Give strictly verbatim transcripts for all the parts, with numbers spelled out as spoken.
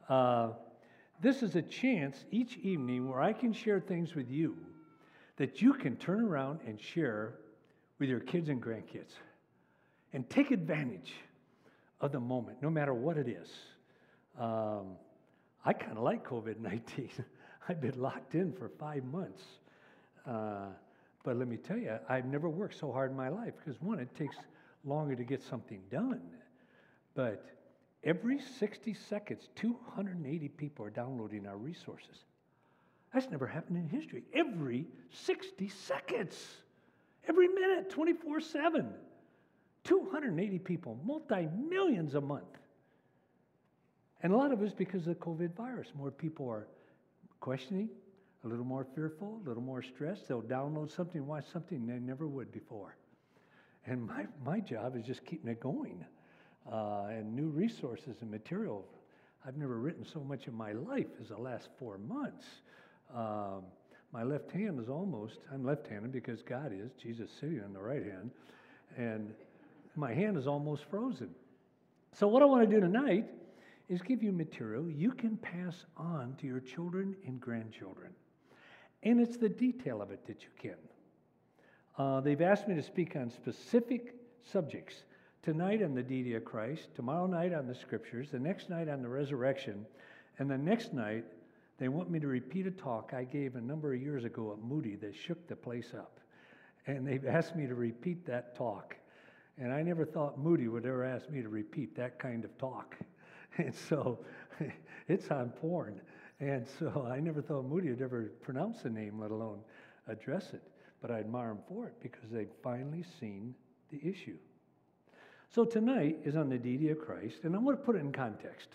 Uh, this is a chance each evening where I can share things with you that you can turn around and share with your kids and grandkids. And take advantage of the moment, no matter what it is. Um, I kind of like COVID nineteen. I've been locked in for five months. Uh, but let me tell you, I've never worked so hard in my life because, one, it takes longer to get something done. But every sixty seconds, two hundred eighty people are downloading our resources. That's never happened in history. Every sixty seconds, every minute, twenty-four seven. two hundred eighty people, multi-millions a month. And a lot of it is because of the COVID virus. More people are questioning, a little more fearful, a little more stressed. They'll download something, watch something they never would before. And my, my job is just keeping it going. Uh, and new resources and material. I've never written so much in my life as the last four months. Um, my left hand is almost, I'm left-handed because God is, Jesus sitting on the right hand. And my hand is almost frozen. So what I want to do tonight is give you material you can pass on to your children and grandchildren. And it's the detail of it that you can. Uh, they've asked me to speak on specific subjects. Tonight on the deity of Christ, tomorrow night on the scriptures, the next night on the resurrection, and the next night they want me to repeat a talk I gave a number of years ago at Moody that shook the place up. And they've asked me to repeat that talk. And I never thought Moody would ever ask me to repeat that kind of talk. And so it's on porn. And so I never thought Moody would ever pronounce the name, let alone address it. But I admire him for it because they've finally seen the issue. So tonight is on the deity of Christ, and I want to put it in context.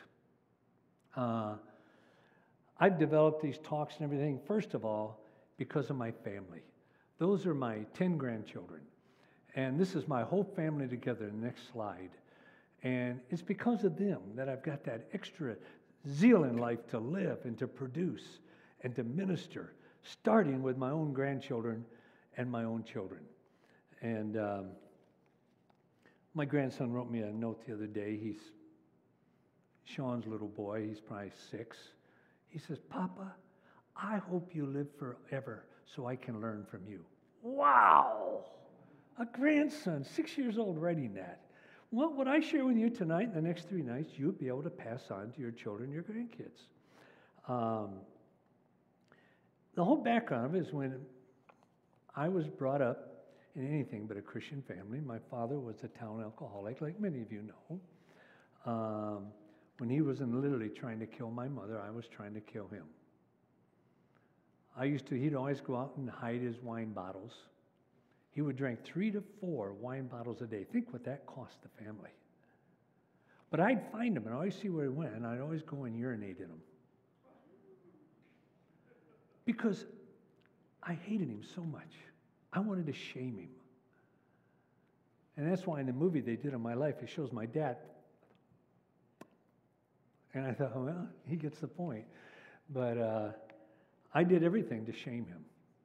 Uh, I've developed these talks and everything, first of all, because of my family. Those are my ten grandchildren. And this is my whole family together in the next slide. And it's because of them that I've got that extra zeal in life to live and to produce and to minister, starting with my own grandchildren and my own children. And um, my grandson wrote me a note the other day. He's Sean's little boy. He's probably six. He says, "Papa, I hope you live forever so I can learn from you." Wow! A grandson, six years old, writing that. Well, what I share with you tonight and the next three nights, you'll be able to pass on to your children, your grandkids. Um, the whole background of it is when I was brought up in anything but a Christian family. My father was a town alcoholic, like many of you know. Um, when he was in literally trying to kill my mother, I was trying to kill him. I used to, he'd always go out and hide his wine bottles. He would drink three to four wine bottles a day. Think what that cost the family. But I'd find him and always see where he went, and I'd always go and urinate in him. Because I hated him so much. I wanted to shame him. And that's why in the movie they did on my life, it shows my dad. And I thought, well, he gets the point. But uh, I did everything to shame him.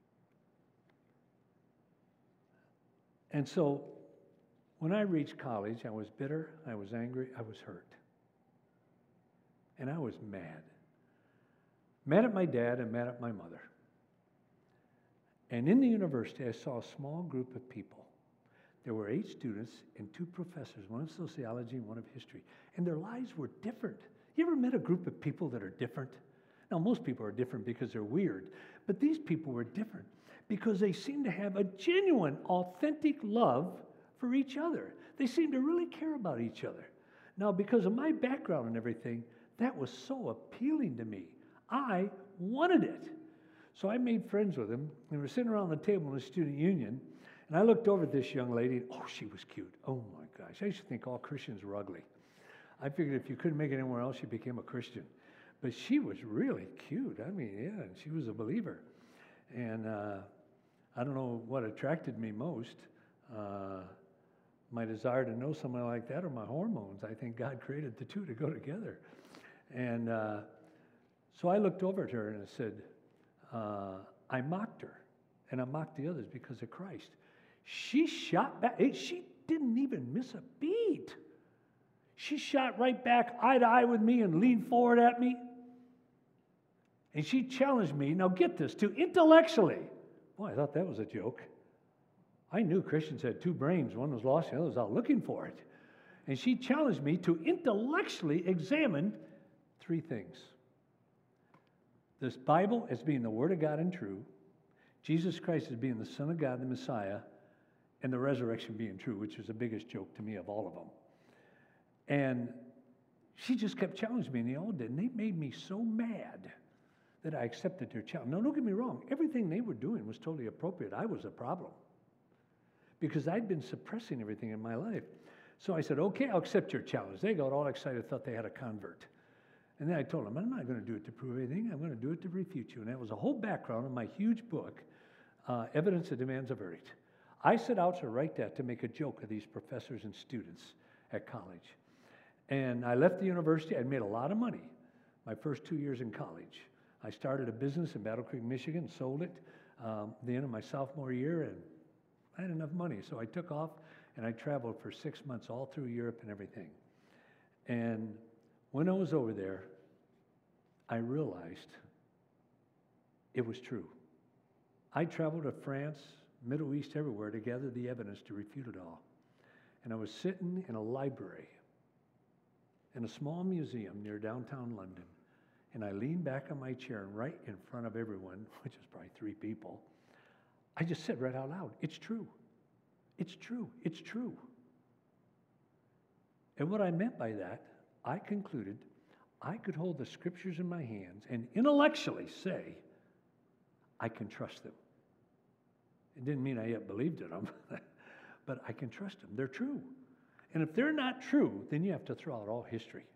And so when I reached college, I was bitter, I was angry, I was hurt. And I was mad. Mad at my dad and mad at my mother. And in the university, I saw a small group of people. There were eight students and two professors, one of sociology and one of history. And their lives were different. You ever met a group of people that are different? Now, most people are different because they're weird. But these people were different because they seemed to have a genuine, authentic love for each other. They seemed to really care about each other. Now, because of my background and everything, that was so appealing to me. I wanted it. So I made friends with them, and we're sitting around the table in the student union, and I looked over at this young lady, and oh, she was cute. Oh my gosh, I used to think all Christians were ugly. I figured if you couldn't make it anywhere else, you became a Christian. But she was really cute. I mean, yeah, and she was a believer. And uh, I don't know what attracted me most, uh, my desire to know someone like that or my hormones. I think God created the two to go together. And uh, so I looked over at her and I said, uh, I mocked her, and I mocked the others because of Christ. She shot back. She didn't even miss a beat. She shot right back eye to eye with me and leaned forward at me. And she challenged me, now get this, to intellectually. Boy, I thought that was a joke. I knew Christians had two brains. One was lost, the other was out looking for it. And she challenged me to intellectually examine three things. This Bible as being the Word of God and true, Jesus Christ as being the Son of God, the Messiah, and the resurrection being true, which is the biggest joke to me of all of them. And she just kept challenging me, and they all did. And they made me so mad that I accepted their challenge. No, don't get me wrong. Everything they were doing was totally appropriate. I was a problem because I'd been suppressing everything in my life. So I said, okay, I'll accept your challenge. They got all excited, thought they had a convert. And then I told them, I'm not going to do it to prove anything. I'm going to do it to refute you. And that was a whole background of my huge book, uh, Evidence That Demands a Verdict. I set out to write that to make a joke of these professors and students at college. And I left the university. I'd made a lot of money my first two years in college. I started a business in Battle Creek, Michigan, sold it um, the end of my sophomore year, and I had enough money. So I took off, and I traveled for six months all through Europe and everything. And when I was over there, I realized it was true. I traveled to France, Middle East, everywhere to gather the evidence to refute it all. And I was sitting in a library in a small museum near downtown London. And I leaned back on my chair, and right in front of everyone, which is probably three people, I just said right out loud, it's true. It's true. It's true. And what I meant by that, I concluded I could hold the scriptures in my hands and intellectually say, I can trust them. It didn't mean I yet believed in them, but I can trust them. They're true. And if they're not true, then you have to throw out all history.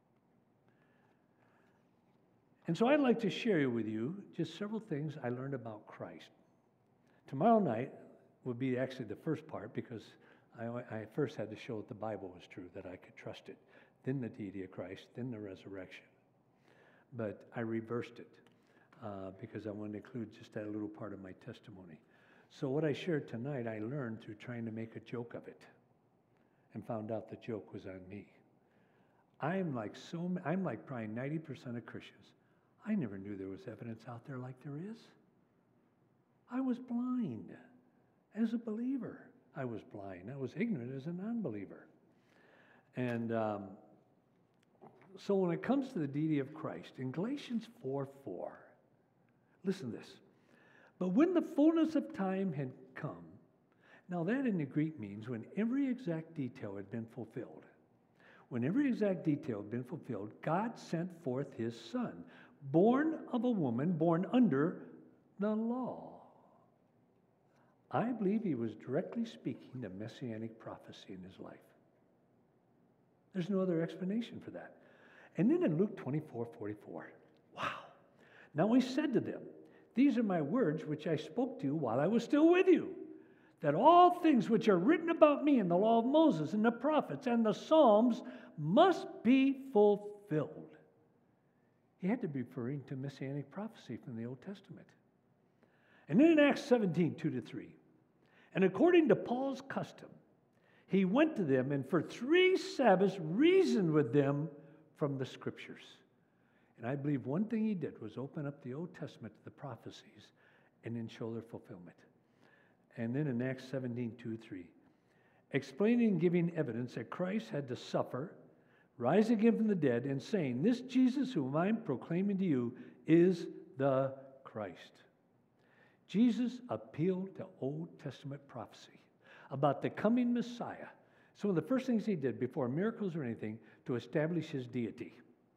And so I'd like to share with you just several things I learned about Christ. Tomorrow night will be actually the first part because I, I first had to show that the Bible was true, that I could trust it, then the deity of Christ, then the resurrection. But I reversed it uh, because I wanted to include just that little part of my testimony. So what I shared tonight, I learned through trying to make a joke of it and found out the joke was on me. I'm like so, I'm like probably ninety percent of Christians. I never knew there was evidence out there like there is. I was blind as a believer. I was blind. I was ignorant as a non-believer. And um, so when it comes to the deity of Christ, in Galatians four four, listen to this. But when the fullness of time had come, now that in the Greek means when every exact detail had been fulfilled. When every exact detail had been fulfilled, God sent forth his Son, born of a woman, born under the law. I believe he was directly speaking to messianic prophecy in his life. There's no other explanation for that. And then in Luke twenty-four forty-four, wow. Now he said to them, these are my words which I spoke to you while I was still with you, that all things which are written about me in the law of Moses and the prophets and the Psalms must be fulfilled. He had to be referring to messianic prophecy from the Old Testament. And then in Acts seventeen, two to three, and according to Paul's custom, he went to them and for three Sabbaths reasoned with them from the Scriptures. And I believe one thing he did was open up the Old Testament to the prophecies and then show their fulfillment. And then in Acts seventeen, two, three, explaining and giving evidence that Christ had to suffer, rise again from the dead, and saying, this Jesus whom I'm proclaiming to you is the Christ. Jesus appealed to Old Testament prophecy about the coming Messiah. So one of the first things he did before miracles or anything to establish his deity.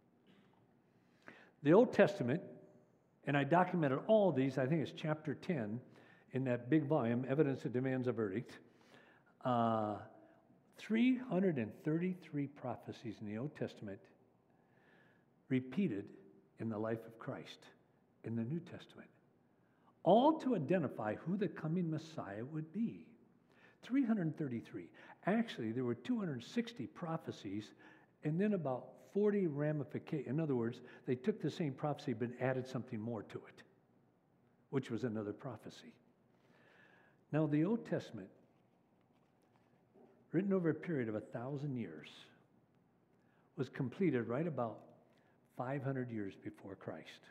The Old Testament, and I documented all these, I think it's chapter ten in that big volume, Evidence That Demands a Verdict. Uh, three hundred thirty-three prophecies in the Old Testament repeated in the life of Christ in the New Testament, all to identify who the coming Messiah would be. three hundred thirty-three. Actually, there were two hundred sixty prophecies and then about forty ramifications. In other words, they took the same prophecy but added something more to it, which was another prophecy. Now, the Old Testament, written over a period of a thousand years, was completed right about five hundred years before Christ.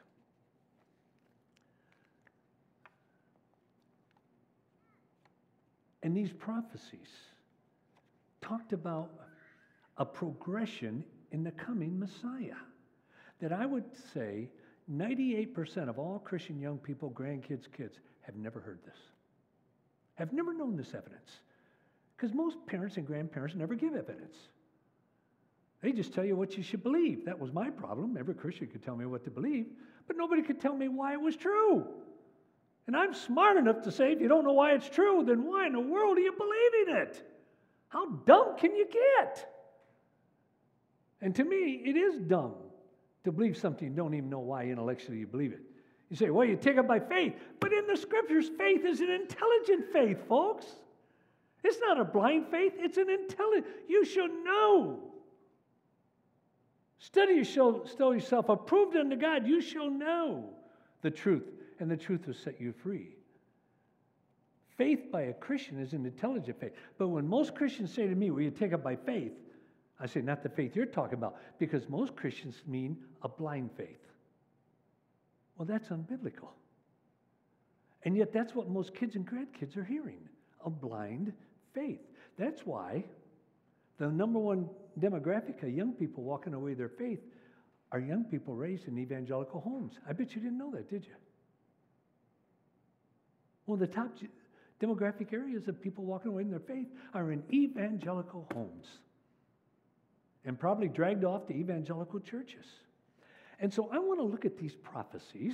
And these prophecies talked about a progression in the coming Messiah. That I would say ninety-eight percent of all Christian young people, grandkids, kids, have never heard this, have never known this evidence. Because most parents and grandparents never give evidence. They just tell you what you should believe. That was my problem. Every Christian could tell me what to believe, but nobody could tell me why it was true. And I'm smart enough to say, if you don't know why it's true, then why in the world are you believing it? How dumb can you get? And to me, it is dumb to believe something you don't even know why intellectually you believe it. You say, well, you take it by faith. But in the scriptures, faith is an intelligent faith, folks. It's not a blind faith. It's an intelligent. You should know. Study yourself approved unto God. You shall know the truth, and the truth will set you free. Faith by a Christian is an intelligent faith. But when most Christians say to me, well, you take it by faith, I say, not the faith you're talking about, because most Christians mean a blind faith. Well, that's unbiblical. And yet that's what most kids and grandkids are hearing, a blind faith. That's why the number one demographic of young people walking away their faith are young people raised in evangelical homes. I bet you didn't know that, did you? Well, the top demographic areas of people walking away in their faith are in evangelical homes and probably dragged off to evangelical churches. And so I want to look at these prophecies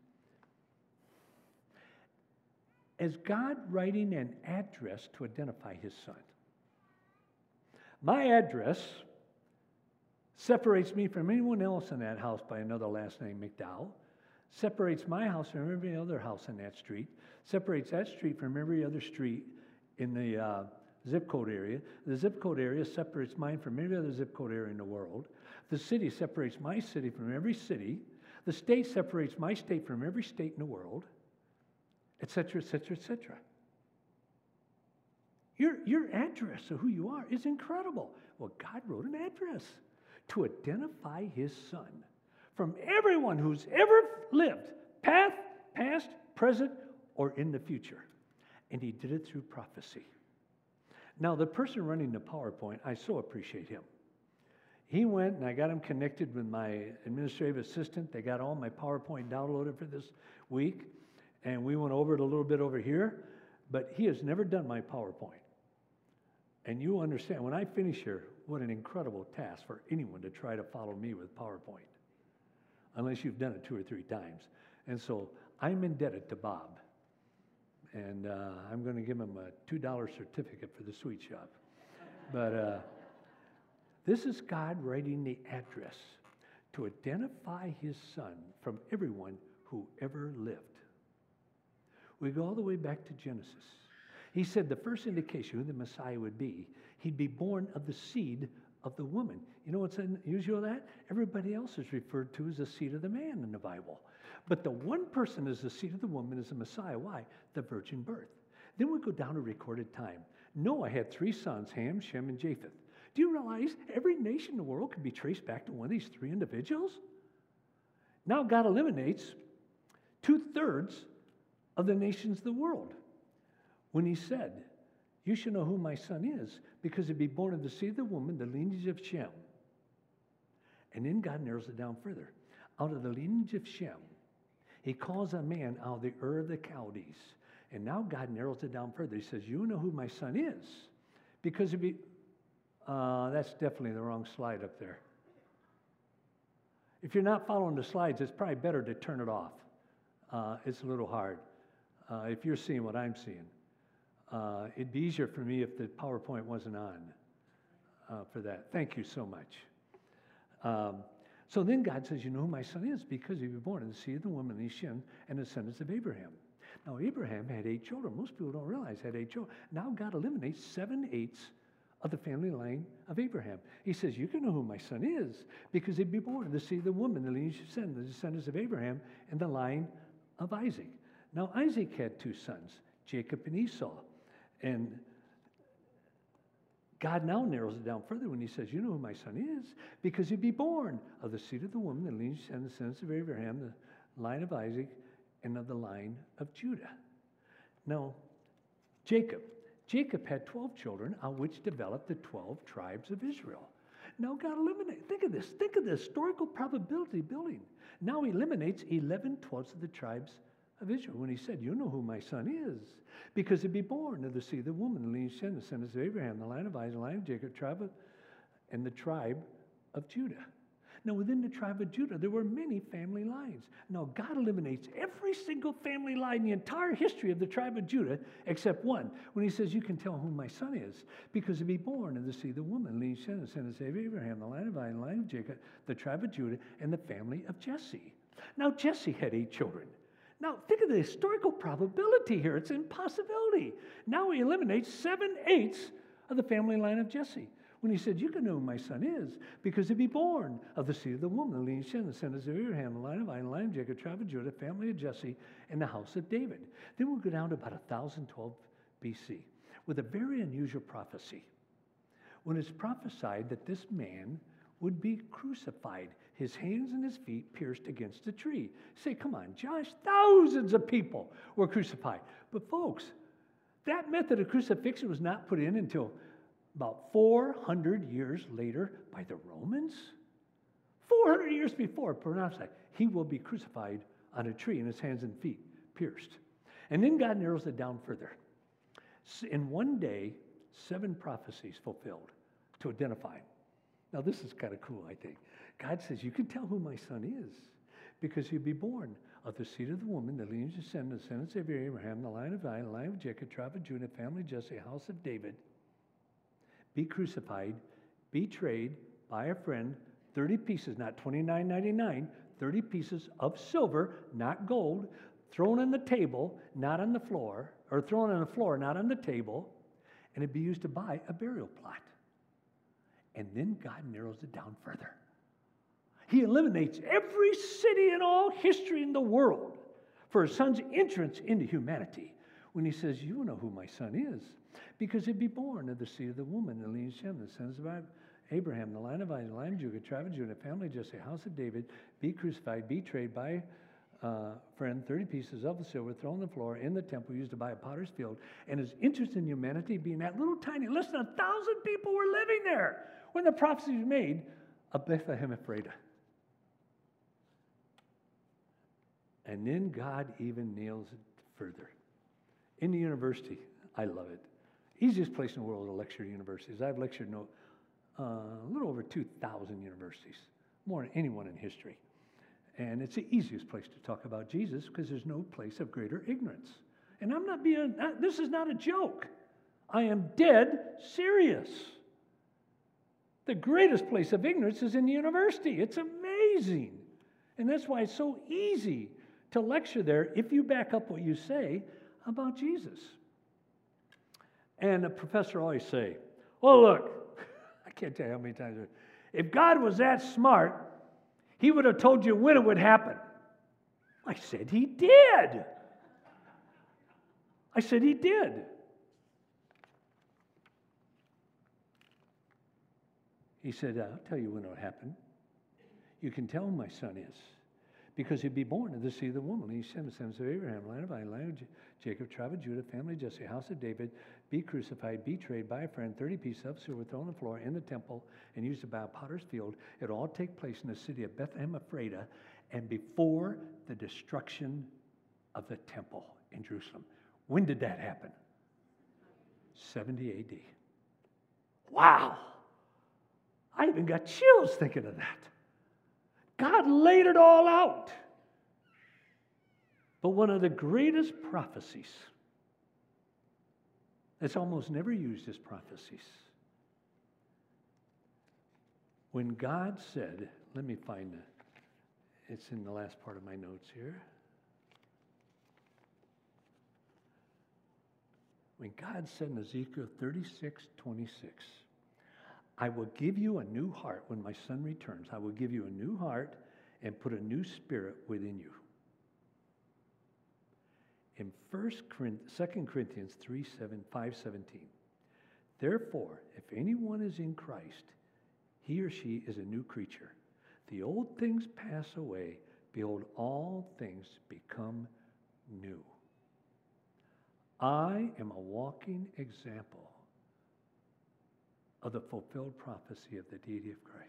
as God writing an address to identify his son. My address separates me from anyone else in that house by another last name, McDowell, separates my house from every other house in that street, separates that street from every other street in the uh, zip code area. The zip code area separates mine from every other zip code area in the world. The city separates my city from every city. The state separates my state from every state in the world, et cetera, et cetera, et cetera. Your, your address of who you are is incredible. Well, God wrote an address to identify his son from everyone who's ever lived, past, past, present, or in the future. And he did it through prophecy. Now, the person running the PowerPoint, I so appreciate him. He went, and I got him connected with my administrative assistant. They got all my PowerPoint downloaded for this week, and we went over it a little bit over here, but he has never done my PowerPoint. And you understand, when I finish here, what an incredible task for anyone to try to follow me with PowerPoint, unless you've done it two or three times. And so I'm indebted to Bob. And uh, I'm going to give him a two dollar certificate for the sweet shop. But uh, this is God writing the address to identify his son from everyone who ever lived. We go all the way back to Genesis. He said the first indication who the Messiah would be, he'd be born of the seed of the woman. You know what's unusual of that? Everybody else is referred to as the seed of the man in the Bible. But the one person is the seed of the woman is the Messiah. Why? The virgin birth. Then we go down to recorded time. Noah had three sons, Ham, Shem, and Japheth. Do you realize every nation in the world can be traced back to one of these three individuals? Now God eliminates two-thirds of the nations of the world when he said, you shall know who my son is, because he'd be born of the seed of the woman, the lineage of Shem. And then God narrows it down further. Out of the lineage of Shem, he calls a man out of the Ur of the Chaldees. And now God narrows it down further. He says, you know who my son is, because he'd be, uh, that's definitely the wrong slide up there. If you're not following the slides, it's probably better to turn it off. Uh, it's a little hard. Uh, if you're seeing what I'm seeing. Uh, it'd be easier for me if the PowerPoint wasn't on uh, for that. Thank you so much. Um, so then God says, you know who my son is, because he was born in the seed of the woman, the Shem, and the descendants of Abraham. Now, Abraham had eight children. Most people don't realize he had eight children. Now God eliminates seven-eighths of the family line of Abraham. He says, you can know who my son is, because he'd be born in the seed of the woman, the lineage of Shem, the descendants of Abraham, and the line of Isaac. Now, Isaac had two sons, Jacob and Esau. And God now narrows it down further when he says, you know who my son is, because he'd be born of the seed of the woman, the lineage and the descendants of Abraham, the line of Isaac, and of the line of Judah. Now, Jacob. Jacob had twelve children, on which developed the twelve tribes of Israel. Now God eliminates, think of this, think of the historical probability building. Now he eliminates eleven twelfths of the tribes of Israel when he said, you know who my son is, because he'd be born of the seed of the woman, the lineage and descendants of Abraham, the line of Isaac, the line of Jacob, tribe of, and the tribe of Judah. Now within the tribe of Judah, there were many family lines. Now God eliminates every single family line in the entire history of the tribe of Judah except one, when he says, you can tell who my son is, because he'd be born of the seed of the woman, the lineage and descendants of Abraham, the line of Isaac, the line of Jacob, the tribe of Judah, and the family of Jesse. Now Jesse had eight children. Now, think of the historical probability here. It's an impossibility. Now he eliminates seven-eighths of the family line of Jesse. When he said, you can know who my son is, because he'd be born of the seed of the woman, the lineage and the descendants of Abraham, the line of Isaac, the line of Jacob, tribe of Judah, family of Jesse, and the house of David. Then we'll go down to about one thousand twelve B C with a very unusual prophecy. When it's prophesied that this man would be crucified, his hands and his feet pierced against a tree. Say, come on, Josh, thousands of people were crucified. But folks, that method of crucifixion was not put in until about four hundred years later by the Romans. four hundred years before, prophesied, he will be crucified on a tree and his hands and feet pierced. And then God narrows it down further. In one day, seven prophecies fulfilled to identify him. Now, this is kind of cool, I think. God says, you can tell who my son is, because he'll be born of the seed of the woman, the lineage of descendants, descendants of Abraham, the line of Isaac, the line of Jacob, tribe of Judah, family of Jesse, house of David. Be crucified, betrayed by a friend, thirty pieces, not twenty-nine ninety-nine, thirty pieces of silver, not gold, thrown on the table, not on the floor, or thrown on the floor, not on the table, and it'd be used to buy a burial plot. And then God narrows it down further. He eliminates every city in all history in the world for his son's entrance into humanity when he says, you know who my son is, because he'd be born of the seed of the woman, the lineage of the sons of Abraham, the line of Isaac, the line of Judah, tribe of Judah, family of Jesse, house of David, be crucified, betrayed by uh, friend, thirty pieces of the silver thrown on the floor in the temple used to buy a potter's field, and his interest in humanity being that little tiny, less than a thousand people were living there when the prophecy was made of Bethlehem Ephrathah. And then God even nails it further. In the university, I love it. Easiest place in the world to lecture at universities. I've lectured no, uh, a little over two thousand universities, more than anyone in history. And it's the easiest place to talk about Jesus because there's no place of greater ignorance. And I'm not being, this is not a joke. I am dead serious. The greatest place of ignorance is in the university. It's amazing. And that's why it's so easy to lecture there if you back up what you say about Jesus. And a professor always say, well, look, I can't tell you how many times, if God was that smart, he would have told you when it would happen. I said he did. I said he did. He said, I'll tell you when it would happen. You can tell who my son is, because he'd be born of the seed of the woman. He sent the sons of Abraham, line of Isaac, line of Jacob, tribe of Judah, family of Jesse, house of David, be crucified, betrayed by a friend, thirty pieces of silver thrown on the floor in the temple and used to buy a potter's field. It all take place in the city of Bethlehem Ephrathah and before the destruction of the temple in Jerusalem. When did that happen? seventy A D. Wow! I even got chills thinking of that. God laid it all out. But one of the greatest prophecies that's almost never used as prophecies. When God said, let me find it. It's in the last part of my notes here. When God said in Ezekiel thirty-six twenty-six, I will give you a new heart when my son returns. I will give you a new heart and put a new spirit within you. In Second Corinthians three, seven, five, seventeen, Therefore, if anyone is in Christ, he or she is a new creature. The old things pass away. Behold, all things become new. I am a walking example of the fulfilled prophecy of the deity of Christ.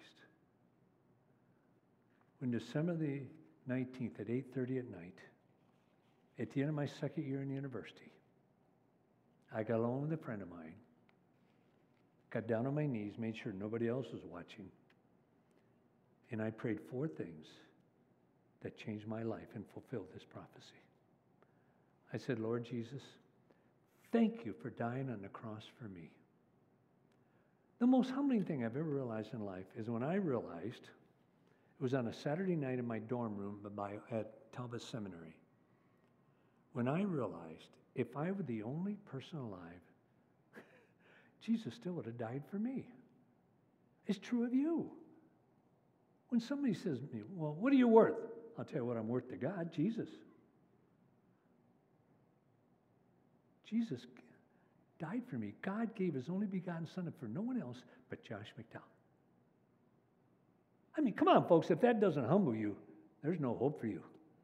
When December the nineteenth at eight thirty at night, at the end of my second year in university, I got along with a friend of mine, got down on my knees, made sure nobody else was watching, and I prayed four things that changed my life and fulfilled this prophecy. I said, Lord Jesus, thank you for dying on the cross for me. The most humbling thing I've ever realized in life is when I realized, it was on a Saturday night in my dorm room at Talbot Seminary, when I realized if I were the only person alive, Jesus still would have died for me. It's true of you. When somebody says to me, well, what are you worth? I'll tell you what I'm worth to God, Jesus. Jesus died for me. God gave his only begotten son for no one else but Josh McDowell. I mean, come on, folks, if that doesn't humble you, there's no hope for you.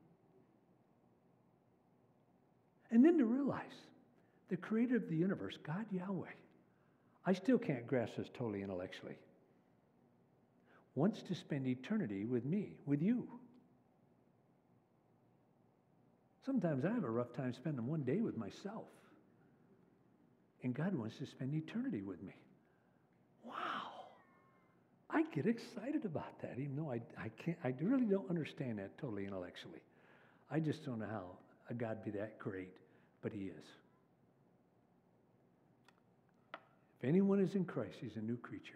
And then to realize the creator of the universe, God Yahweh, I still can't grasp this totally intellectually, wants to spend eternity with me, with you. Sometimes I have a rough time spending one day with myself. And God wants to spend eternity with me. Wow. I get excited about that, even though I, I can't, I really don't understand that totally intellectually. I just don't know how a God be that great, but he is. If anyone is in Christ, he's a new creature.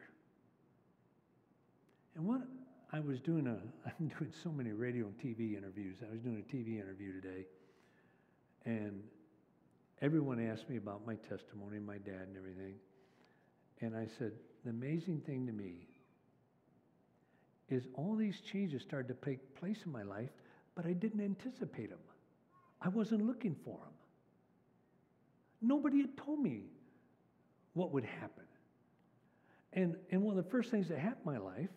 And what I was doing, a, I'm doing so many radio and T V interviews. I was doing a T V interview today, and everyone asked me about my testimony, my dad and everything. And I said, the amazing thing to me is all these changes started to take place in my life, but I didn't anticipate them. I wasn't looking for them. Nobody had told me what would happen. And, and one of the first things that happened in my life,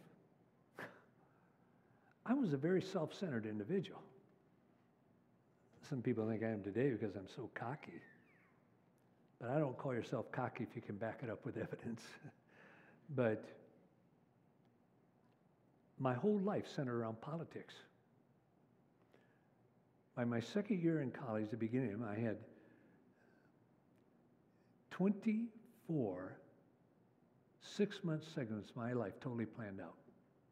I was a very self-centered individual. Some people think I am today because I'm so cocky. But I don't call yourself cocky if you can back it up with evidence. But my whole life centered around politics. By my second year in college, the beginning, I had twenty-four six-month segments of my life totally planned out.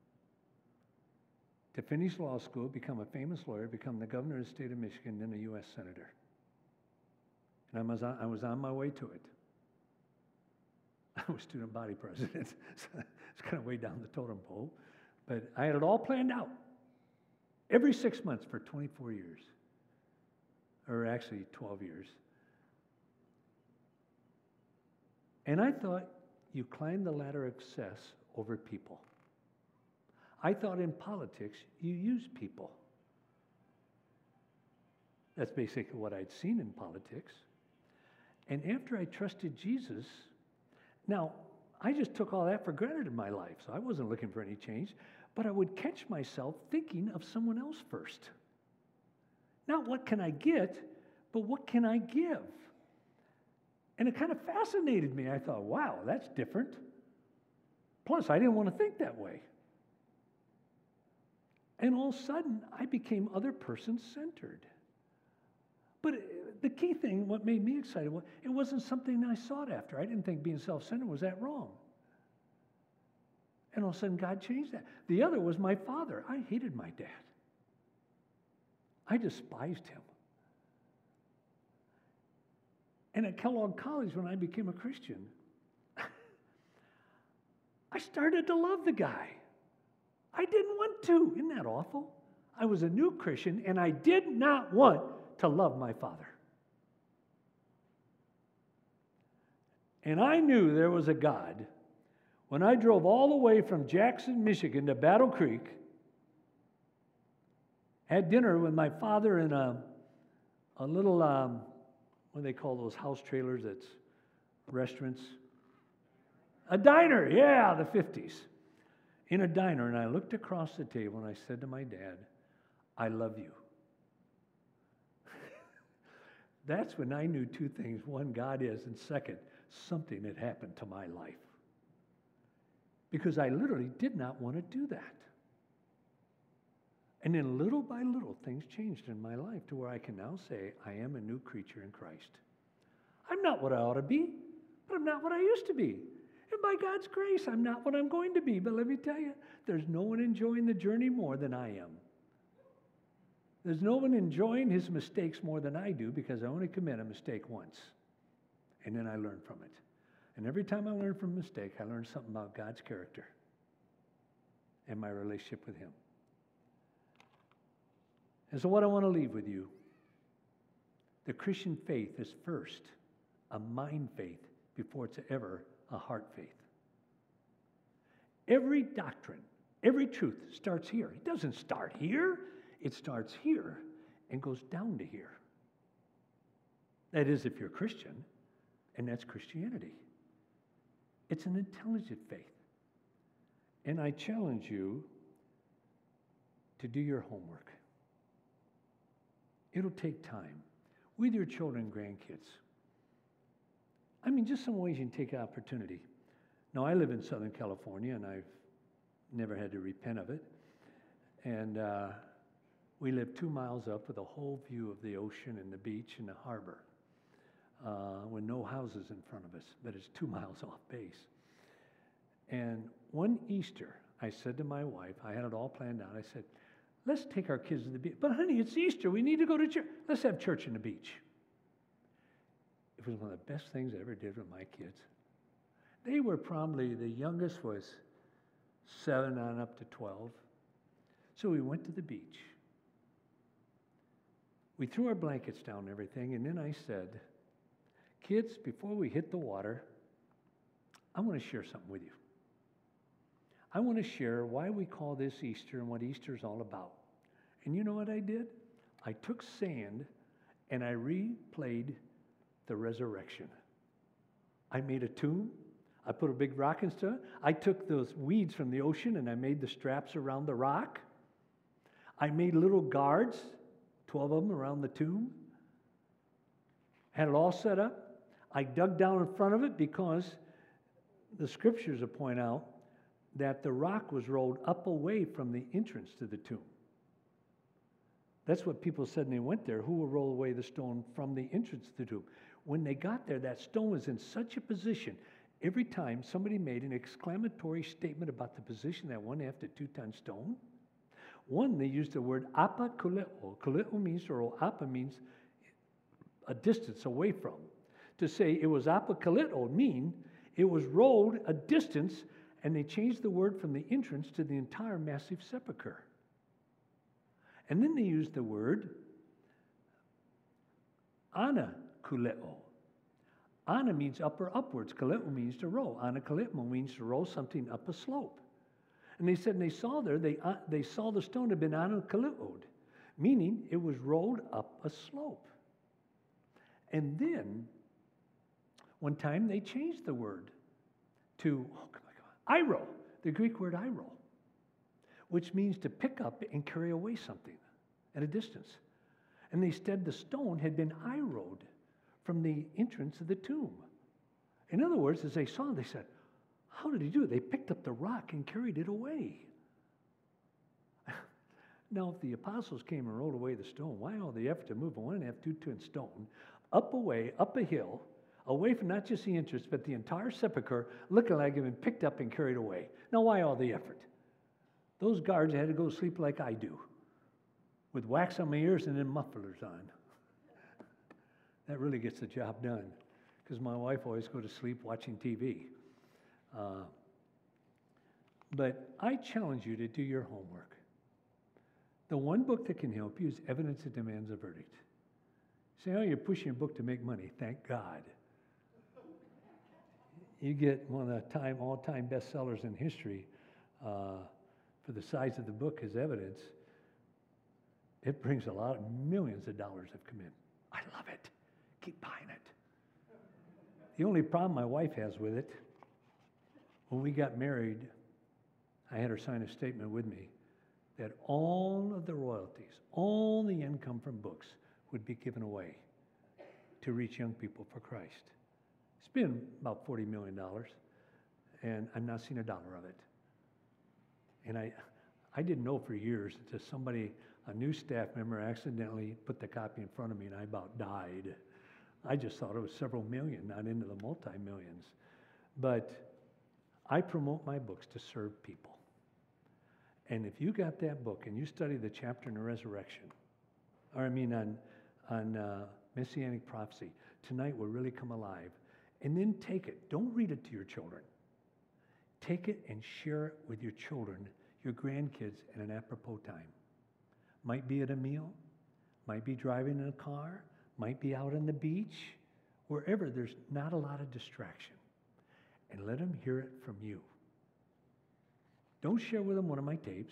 To finish law school, become a famous lawyer, become the governor of the state of Michigan, then a U S senator. And I was on, I was on my way to it. I was student body president, so it's kind of way down the totem pole. But I had it all planned out. Every six months for twenty-four years. Or actually twelve years. And I thought you climb the ladder of success over people. I thought in politics you use people. That's basically what I'd seen in politics. And after I trusted Jesus, now I just took all that for granted in my life, so I wasn't looking for any change, but I would catch myself thinking of someone else first. Not what can I get, but what can I give? And it kind of fascinated me. I thought, wow, that's different. Plus, I didn't want to think that way. And all of a sudden, I became other person-centered. But the key thing, what made me excited, was it wasn't something I sought after. I didn't think being self-centered was that wrong. And all of a sudden, God changed that. The other was my father. I hated my dad. I despised him. And at Kellogg College, when I became a Christian, I started to love the guy. I didn't want to. Isn't that awful? I was a new Christian, and I did not want to love my father. And I knew there was a God. When I drove all the way from Jackson, Michigan to Battle Creek, had dinner with my father in a, a little, um, what do they call those house trailers? That's restaurants. A diner, yeah, the fifties. In a diner, and I looked across the table and I said to my dad, I love you. That's when I knew two things. One, God is, and second, something had happened to my life. Because I literally did not want to do that. And then little by little, things changed in my life to where I can now say, I am a new creature in Christ. I'm not what I ought to be, but I'm not what I used to be. And by God's grace, I'm not what I'm going to be. But let me tell you, there's no one enjoying the journey more than I am. There's no one enjoying his mistakes more than I do, because I only commit a mistake once. And then I learn from it. And every time I learn from a mistake, I learn something about God's character and my relationship with him. And so what I want to leave with you, the Christian faith is first a mind faith before it's ever a heart faith. Every doctrine, every truth starts here. It doesn't start here. It starts here and goes down to here. That is, if you're Christian, and that's Christianity. It's an intelligent faith. And I challenge you to do your homework. It'll take time with your children and grandkids. I mean, just some ways you can take opportunity. Now, I live in Southern California, and I've never had to repent of it. And uh, we live two miles up with a whole view of the ocean and the beach and the harbor, uh, with no houses in front of us, but it's two miles off base. And one Easter, I said to my wife, I had it all planned out, I said, let's take our kids to the beach. But honey, it's Easter. We need to go to church. Let's have church in the beach. It was one of the best things I ever did with my kids. They were probably, the youngest was seven on up to twelve. So we went to the beach. We threw our blankets down and everything, and then I said, kids, before we hit the water, I want to share something with you. I want to share why we call this Easter and what Easter is all about. And you know what I did? I took sand and I replayed the resurrection. I made a tomb. I put a big rock in it. I took those weeds from the ocean and I made the straps around the rock. I made little guards, twelve of them around the tomb. Had it all set up. I dug down in front of it because the scriptures will point out that the rock was rolled up away from the entrance to the tomb. That's what people said when they went there. Who will roll away the stone from the entrance to the tomb? When they got there, that stone was in such a position. Every time somebody made an exclamatory statement about the position that one half to two-ton stone, one, they used the word apa kaleo. Kaleo means to roll. Apa means a distance away from. To say it was apa kaleo mean it was rolled a distance, and they changed the word from the entrance to the entire massive sepulcher. And then they used the word ana kuleo. Ana means up or upwards. Kaleo means to roll. Ana kaleo means to roll something up a slope. And they said, and they saw there, they, uh, they saw the stone had been ana kaleoed, meaning it was rolled up a slope. And then, one time they changed the word to, oh my God, iro, the Greek word iro, which means to pick up and carry away something at a distance. And they said the stone had been iroed from the entrance of the tomb. In other words, as they saw it, they said, how did he do it? They picked up the rock and carried it away. Now, if the apostles came and rolled away the stone, why all the effort to move a one and a half, two ton stone up a way, up a hill, away from not just the entrance, but the entire sepulcher, looking like it had been picked up and carried away? Now, why all the effort? Those guards had to go to sleep like I do, with wax on my ears and then mufflers on. That really gets the job done, because my wife always go to sleep watching T V. Uh, but I challenge you to do your homework. The one book that can help you is Evidence That Demands a Verdict. Say, oh, you're pushing a book to make money. Thank God. You get one of the time, all-time bestsellers in history uh, for the size of the book as evidence. It brings a lot of millions of dollars have come in. I love it. Keep buying it. The only problem my wife has with it, When we got married, I had her sign a statement with me that all of the royalties, all the income from books would be given away to reach young people for Christ. It's been about forty million dollars, and I've not seen a dollar of it. And I, I didn't know for years until somebody, a new staff member, accidentally put the copy in front of me, and I about died. I just thought it was several million, not into the multi-millions. But I promote my books to serve people. And if you got that book and you study the chapter in the resurrection, or I mean on, on uh, Messianic prophecy, tonight will really come alive. And then take it. Don't read it to your children. Take it and share it with your children, your grandkids, in an apropos time. Might be at a meal, might be driving in a car, might be out on the beach, wherever there's not a lot of distraction. And let them hear it from you. Don't share with them one of my tapes.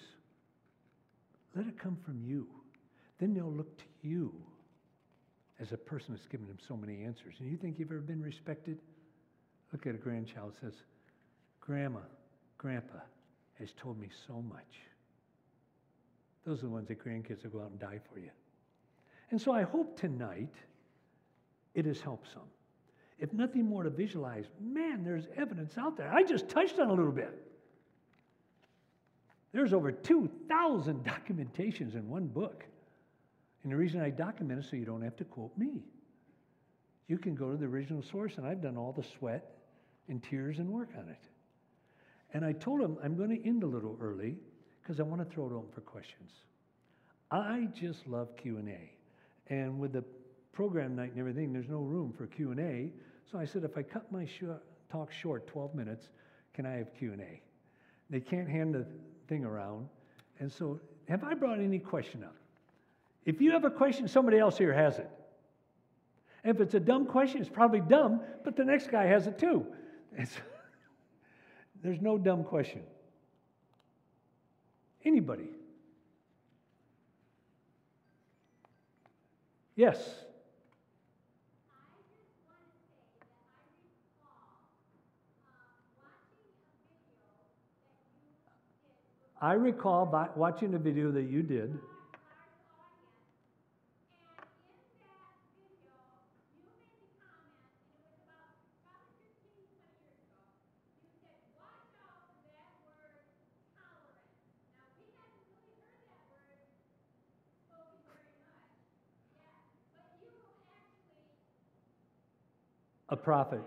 Let it come from you. Then they'll look to you as a person that's given them so many answers. And you think you've ever been respected? Look at a grandchild says, Grandma, Grandpa has told me so much. Those are the ones that grandkids will go out and die for you. And so I hope tonight it has helped some. If nothing more to visualize, man, there's evidence out there. I just touched on a little bit. There's over two thousand documentations in one book. And the reason I document it so you don't have to quote me. You can go to the original source, and I've done all the sweat and tears and work on it. And I told him I'm going to end a little early because I want to throw it open for questions. I just love Q and A. And with the program night and everything, there's no room for Q and A. So I said, if I cut my sh- talk short, twelve minutes, can I have Q and A? They can't hand the thing around. And so, have I brought any question up? If you have a question, somebody else here has it. If it's a dumb question, it's probably dumb, but the next guy has it too. It's there's no dumb question. Anybody? Yes. I recall watching a video that you did. A prophet.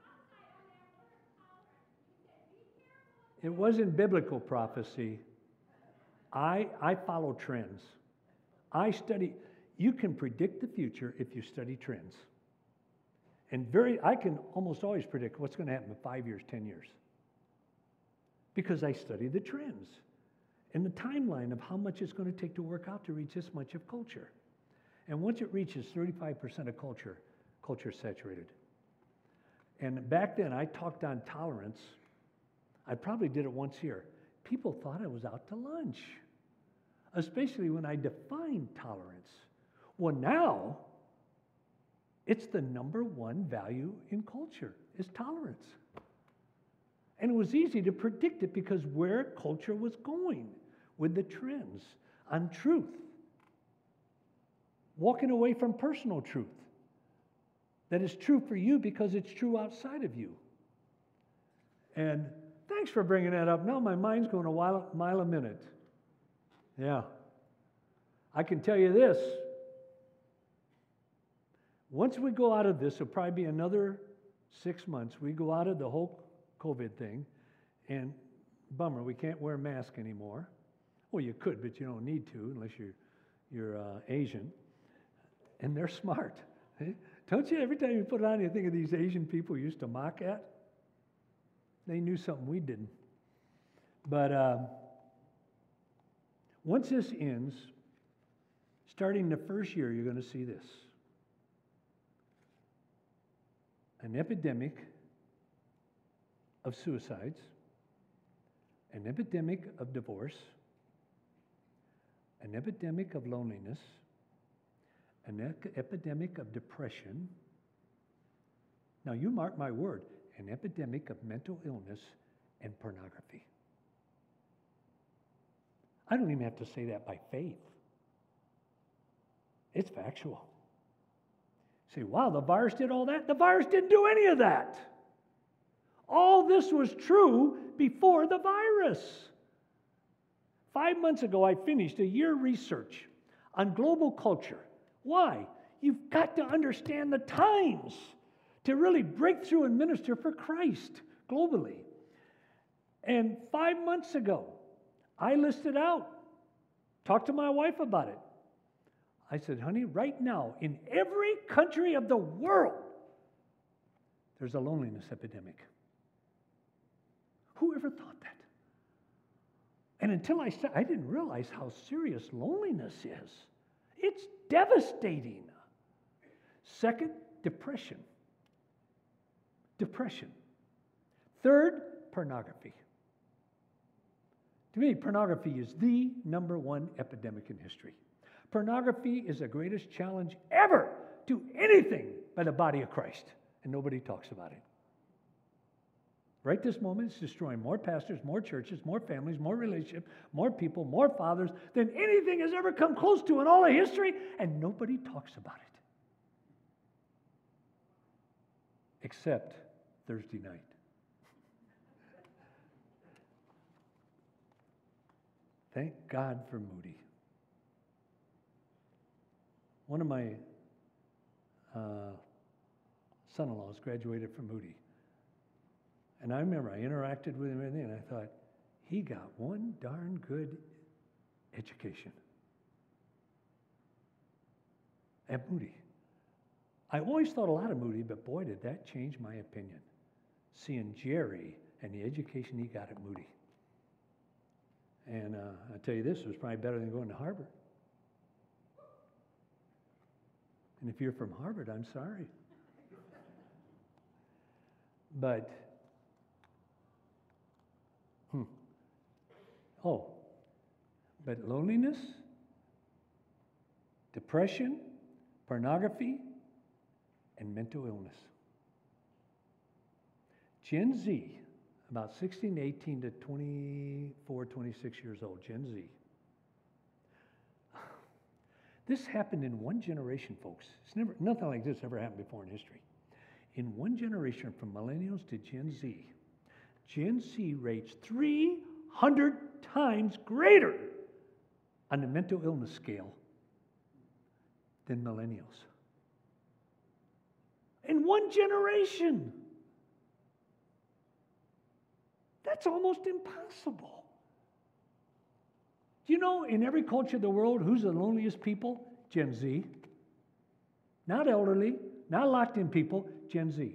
It wasn't biblical prophecy. I, I follow trends. I study. You can predict the future if you study trends. And very, I can almost always predict what's going to happen in five years, ten years. Because I study the trends and the timeline of how much it's going to take to work out to reach this much of culture. And once it reaches thirty-five percent of culture, culture is saturated. And back then, I talked on tolerance. I probably did it once here. People thought I was out to lunch, especially when I defined tolerance. Well, now, it's the number one value in culture, is tolerance. And it was easy to predict it because where culture was going with the trends on truth, walking away from personal truth. That is true for you because it's true outside of you. And thanks for bringing that up. Now my mind's going a mile, mile a minute. Yeah. I can tell you this. Once we go out of this, it'll probably be another six months. We go out of the whole COVID thing, and bummer, we can't wear a mask anymore. Well, you could, but you don't need to unless you're, you're uh, Asian. And they're smart. Eh? Don't you, every time you put it on, you think of these Asian people you used to mock at? They knew something we didn't. But um, once this ends, starting the first year, you're going to see this. An epidemic of suicides, an epidemic of divorce, an epidemic of loneliness, an ec- epidemic of depression. Now, you mark my word, an epidemic of mental illness and pornography. I don't even have to say that by faith. It's factual. Say, wow, the virus did all that? The virus didn't do any of that. All this was true before the virus. Five months ago, I finished a year research on global culture. Why? You've got to understand the times to really break through and minister for Christ globally. And five months ago, I listed out, talked to my wife about it. I said, honey, right now, in every country of the world, there's a loneliness epidemic. Who ever thought that? And until I said, I didn't realize how serious loneliness is. It's devastating. Second, depression. Depression. Third, pornography. To me, pornography is the number one epidemic in history. Pornography is the greatest challenge ever to anything but the body of Christ, and nobody talks about it. Right this moment, it's destroying more pastors, more churches, more families, more relationships, more people, more fathers than anything has ever come close to in all of history, and nobody talks about it. Except Thursday night. Thank God for Moody. One of my uh, son-in-laws graduated from Moody. And I remember I interacted with him and everything, and I thought, he got one darn good education at Moody. I always thought a lot of Moody, but boy, did that change my opinion. Seeing Jerry and the education he got at Moody. And uh, I'll tell you this, it was probably better than going to Harvard. And if you're from Harvard, I'm sorry. But, hmm. Oh, but loneliness, depression, pornography, and mental illness. Gen Z, about sixteen, eighteen to twenty-four, twenty-six years old, Gen Z. This happened in one generation, folks. It's never, nothing like this ever happened before in history. In one generation, from millennials to Gen Z, Gen Z rates three hundred times greater on the mental illness scale than millennials. In one generation. That's almost impossible. Do you know, in every culture of the world, who's the loneliest people? Gen Z. Not elderly, not locked-in people, Gen Z.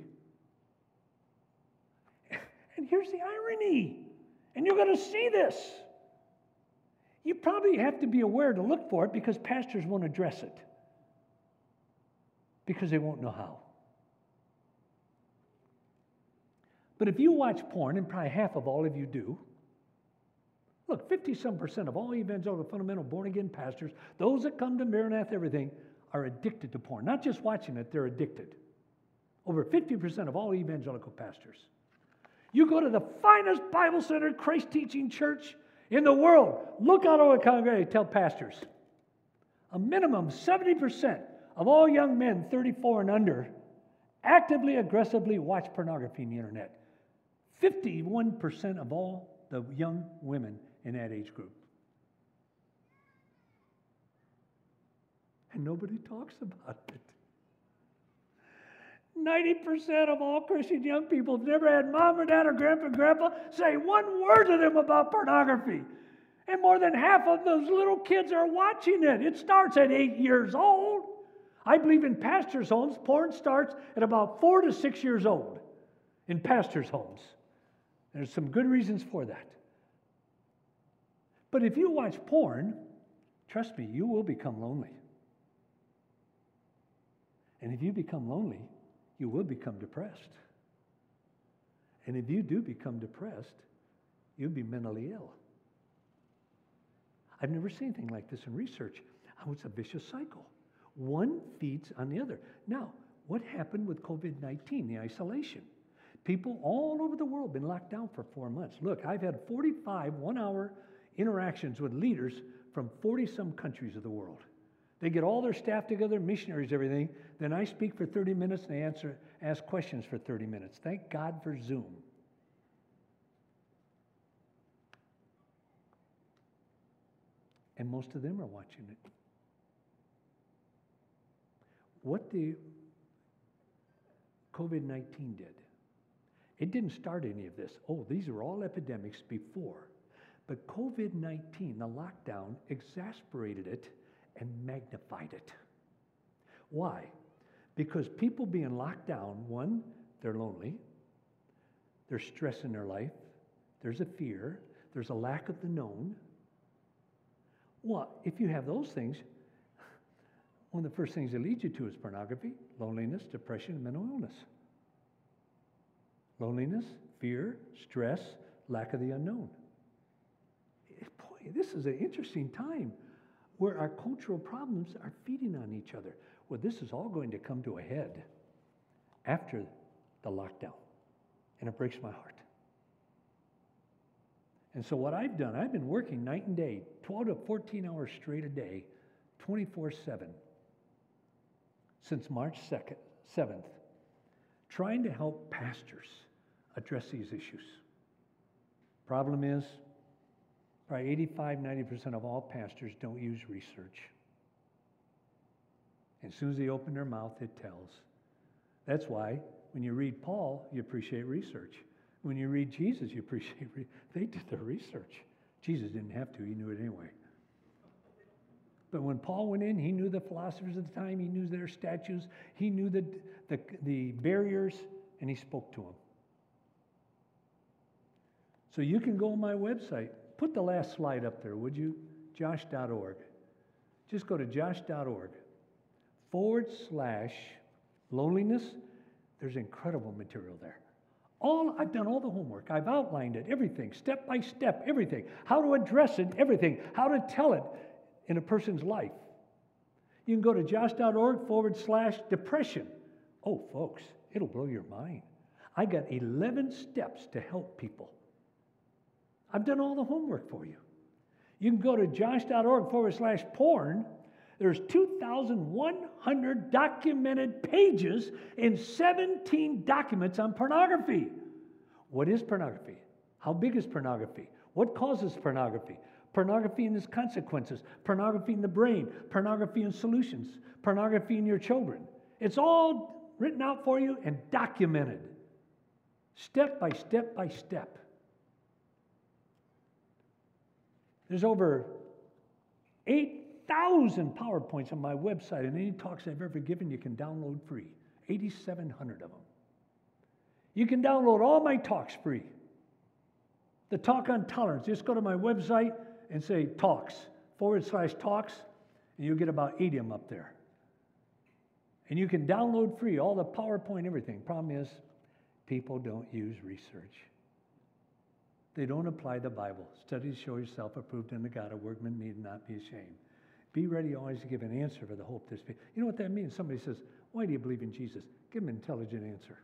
And here's the irony, and you're going to see this. You probably have to be aware to look for it because pastors won't address it, because they won't know how. But if you watch porn, and probably half of all of you do, look, fifty-some percent of all evangelical fundamental born-again pastors, those that come to Maranatha, everything, are addicted to porn. Not just watching it, they're addicted. Over fifty percent of all evangelical pastors. You go to the finest Bible-centered, Christ-teaching church in the world, look out over the congregation, tell pastors, a minimum seventy percent of all young men thirty-four and under actively, aggressively watch pornography on the internet. fifty-one percent of all the young women in that age group. And nobody talks about it. ninety percent of all Christian young people have never had mom or dad or grandpa or grandpa say one word to them about pornography. And more than half of those little kids are watching it. It starts at eight years old. I believe in pastors' homes, porn starts at about four to six years old in pastors' homes. There's some good reasons for that. But if you watch porn, trust me, you will become lonely. And if you become lonely, you will become depressed. And if you do become depressed, you'll be mentally ill. I've never seen anything like this in research. Oh, it's a vicious cycle. One feeds on the other. Now, what happened with COVID nineteen, the isolation? People all over the world been locked down for four months. Look, I've had forty-five one-hour interactions with leaders from forty-some countries of the world. They get all their staff together, missionaries, everything. Then I speak for thirty minutes and they answer, ask questions for thirty minutes. Thank God for Zoom. And most of them are watching it. What the COVID nineteen did, it didn't start any of this. Oh, these are all epidemics before. But COVID nineteen, the lockdown, exasperated it and magnified it. Why? Because people being locked down, one, they're lonely, there's stress in their life, there's a fear, there's a lack of the known. Well, if you have those things, one of the first things that lead you to is pornography, loneliness, depression, and mental illness. Loneliness, fear, stress, lack of the unknown. Boy, this is an interesting time where our cultural problems are feeding on each other. Well, this is all going to come to a head after the lockdown, and it breaks my heart. And so what I've done, I've been working night and day, twelve to fourteen hours straight a day, twenty-four seven, since March second, seventh, trying to help pastors address these issues. Problem is, probably eighty-five, ninety percent of all pastors don't use research. As soon as they open their mouth, it tells. That's why when you read Paul, you appreciate research. When you read Jesus, you appreciate re- they did their research. Jesus didn't have to, he knew it anyway. But when Paul went in, he knew the philosophers of the time, he knew their statutes, he knew the, the, the barriers, and he spoke to them. So you can go on my website. Put the last slide up there, would you? josh dot org. Just go to josh dot org forward slash loneliness. There's incredible material there. All I've done all the homework. I've outlined it, everything, step by step, everything. How to address it, everything. How to tell it in a person's life. You can go to josh dot org forward slash depression. Oh, folks, it'll blow your mind. I got eleven steps to help people. I've done all the homework for you. You can go to josh dot org forward slash porn. There's two thousand one hundred documented pages in seventeen documents on pornography. What is pornography? How big is pornography? What causes pornography? Pornography and its consequences. Pornography in the brain. Pornography and solutions. Pornography in your children. It's all written out for you and documented. Step by step by step. There's over eight thousand PowerPoints on my website, and any talks I've ever given you can download free. eighty-seven hundred of them. You can download all my talks free. The talk on tolerance, just go to my website and say talks, forward slash talks, and you'll get about eighty of them up there. And you can download free all the PowerPoint, everything. Problem is, people don't use research. They don't apply the Bible. Studies show yourself approved unto God, a workman need not be ashamed. Be ready always to give an answer for the hope this people. You know what that means? Somebody says, why do you believe in Jesus? Give them an intelligent answer.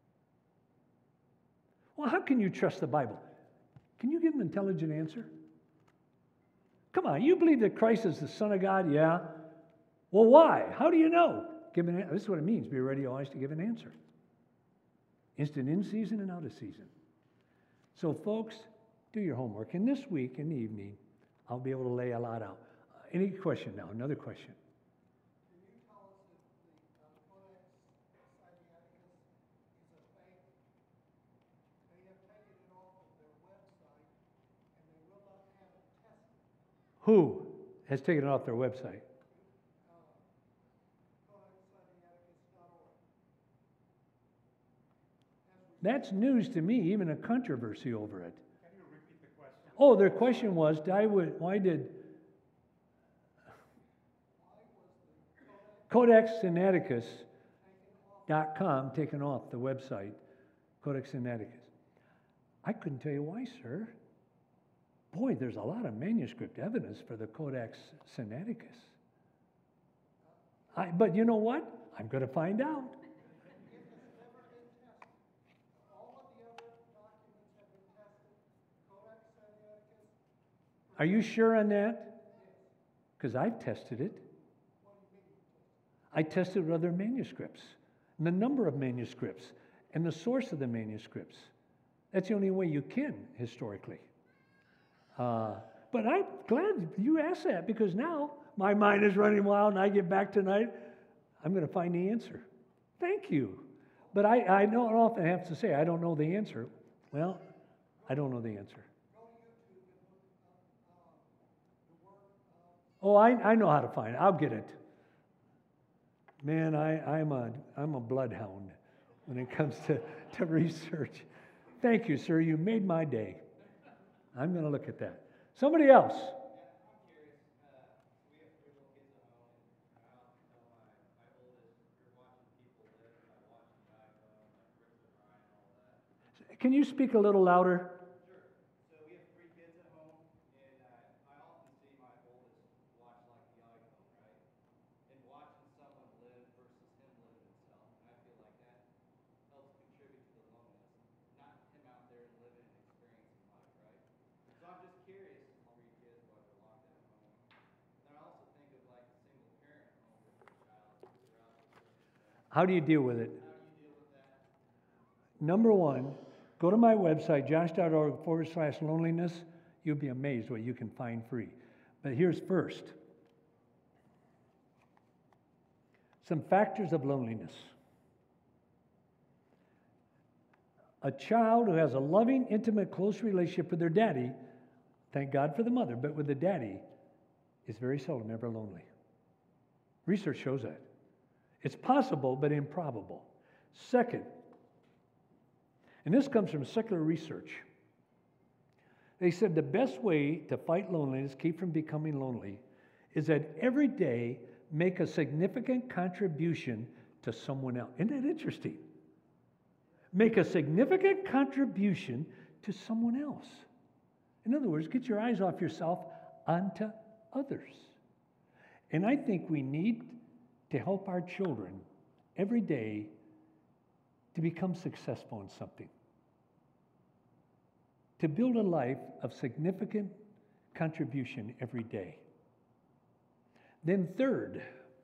Well, how can you trust the Bible? Can you give them an intelligent answer? Come on, you believe that Christ is the Son of God? Yeah. Well, why? How do you know? Give an, this is what it means. Be ready always to give an answer. Instant in season and out of season. So, folks, do your homework. And this week in the evening, I'll be able to lay a lot out. Uh, any question now? Another question. Can you tell us if the uh, Codex Sinaiticus is a fake? They have taken it off of their website, and they will not have it tested. Who has taken it off their website? Uh, codex sinaiticus dot org. That's news to me, even a controversy over it. Can you repeat the question? Oh, their question was, why would- why did Codex Sinaiticus dot com taken off the website, Codex Sinaiticus? I couldn't tell you why, sir. Boy, there's a lot of manuscript evidence for the Codex Sinaiticus. I, but you know what? I'm going to find out. If it's never been tested, all Are you sure on that? Because I've tested it. I tested with other manuscripts, and the number of manuscripts, and the source of the manuscripts. That's the only way you can historically. Uh, but I'm glad you asked that, because now my mind is running wild and I get back tonight, I'm going to find the answer. Thank you. But I, I don't often have to say, I don't know the answer. Well, I don't know the answer. Oh, I, I know how to find it. I'll get it. Man, I, I'm a I'm a bloodhound when it comes to, to research. Thank you, sir. You made my day. I'm going to look at that. Somebody else. Can you speak a little louder? How do you deal with it? Number one, go to my website, josh.org forward slash loneliness. You'll be amazed what you can find free. But here's first. Some factors of loneliness. A child who has a loving, intimate, close relationship with their daddy, thank God for the mother, but with the daddy, is very seldom ever lonely. Research shows that. It's possible, but improbable. Second, and this comes from secular research, they said the best way to fight loneliness, keep from becoming lonely, is that every day make a significant contribution to someone else. Isn't that interesting? Make a significant contribution to someone else. In other words, get your eyes off yourself onto others. And I think we need to help our children every day to become successful in something. To build a life of significant contribution every day. Then third,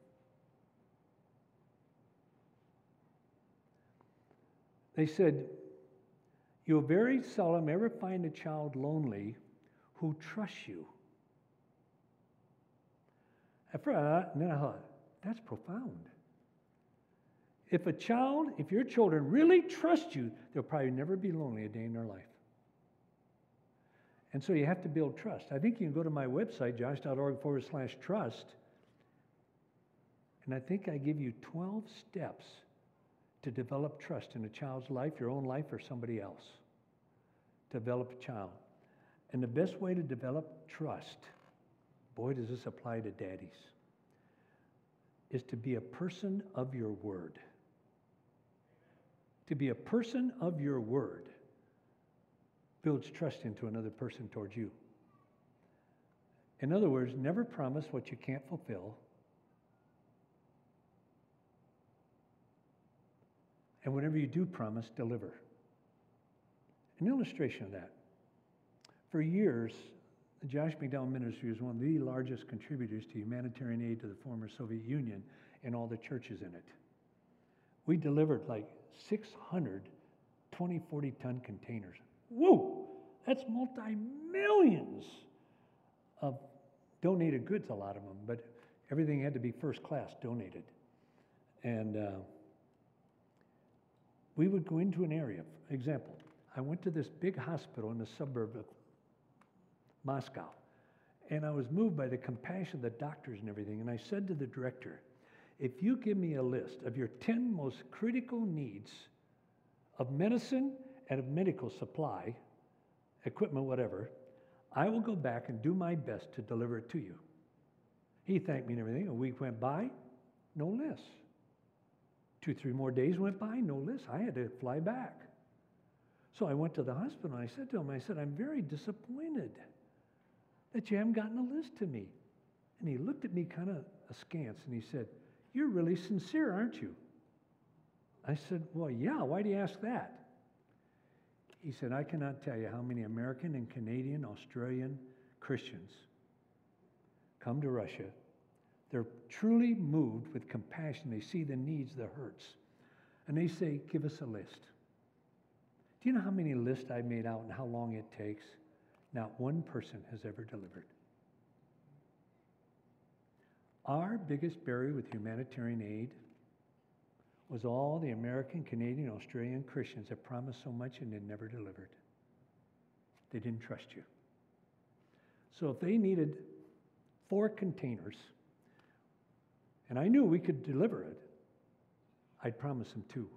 they said, you'll very seldom ever find a child lonely who trusts you. At first, and then I thought, that's profound. If a child, if your children really trust you, they'll probably never be lonely a day in their life. And so you have to build trust. I think you can go to my website, josh.org forward slash trust, and I think I give you twelve steps to develop trust in a child's life, your own life, or somebody else. Develop a child. And the best way to develop trust, boy, does this apply to daddies, is to be a person of your word. To be a person of your word builds trust into another person towards you. In other words, never promise what you can't fulfill. And whenever you do promise, deliver. An illustration of that. For years, the Josh McDowell Ministry is one of the largest contributors to humanitarian aid to the former Soviet Union and all the churches in it. We delivered like six hundred twenty, forty ton containers. Woo! That's multi-millions of donated goods, a lot of them, but everything had to be first class donated. And uh, we would go into an area. Example, I went to this big hospital in the suburb of Moscow, and I was moved by the compassion of the doctors and everything, and I said to the director, if you give me a list of your ten most critical needs of medicine and of medical supply, equipment, whatever, I will go back and do my best to deliver it to you. He thanked me and everything. A week went by, no list. Two, three more days went by, no list. I had to fly back. So I went to the hospital and I said to him, I said, I'm very disappointed that you haven't gotten a list to me. And he looked at me kind of askance and he said, you're really sincere, aren't you? I said, well, yeah, why do you ask that? He said, I cannot tell you how many American and Canadian, Australian, Christians come to Russia. They're truly moved with compassion. They see the needs, the hurts. And they say, give us a list. Do you know how many lists I've made out and how long it takes? Not one person has ever delivered. Our biggest barrier with humanitarian aid was all the American, Canadian, Australian Christians that promised so much and they never delivered. They didn't trust you. So if they needed four containers, and I knew we could deliver it, I'd promise them two.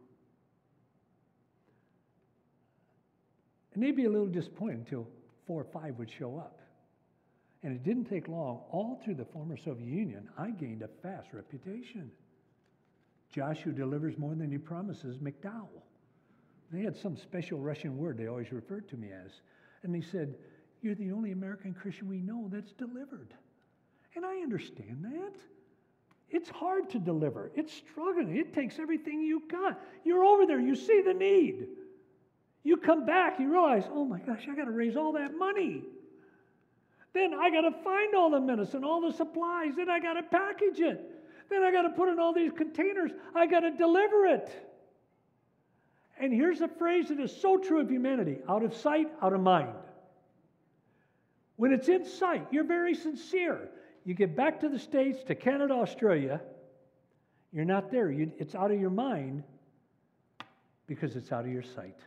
And they'd be a little disappointed until four or five would show up. And it didn't take long. All through the former Soviet Union, I gained a fast reputation. Josh, who delivers more than he promises, McDowell. They had some special Russian word they always referred to me as. And they said, you're the only American Christian we know that's delivered. And I understand that. It's hard to deliver. It's struggling. It takes everything you got. You're over there. You see the need. You come back. You realize, oh my gosh, I got to raise all that money. Then I got to find all the medicine, all the supplies. Then I got to package it. Then I got to put in all these containers. I got to deliver it. And here's a phrase that is so true of humanity. Out of sight, out of mind. When it's in sight, you're very sincere. You get back to the States, to Canada, Australia, you're not there. You, it's out of your mind because it's out of your sight.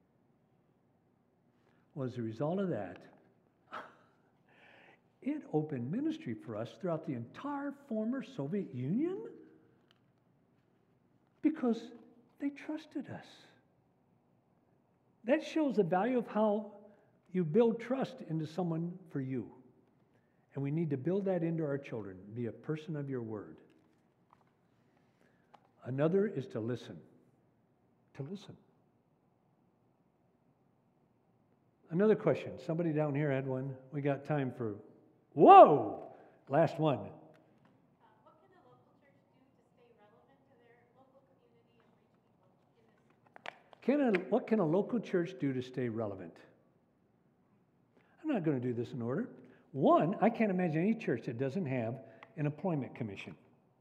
Well, as a result of that, it opened ministry for us throughout the entire former Soviet Union because they trusted us. That shows the value of how you build trust into someone for you. And we need to build that into our children. Be a person of your word. Another is to listen. To listen. Another question. Somebody down here had one. We got time for, whoa! Last one. Can a, what can a local church do to stay relevant? I'm not going to do this in order. One, I can't imagine any church that doesn't have an employment commission.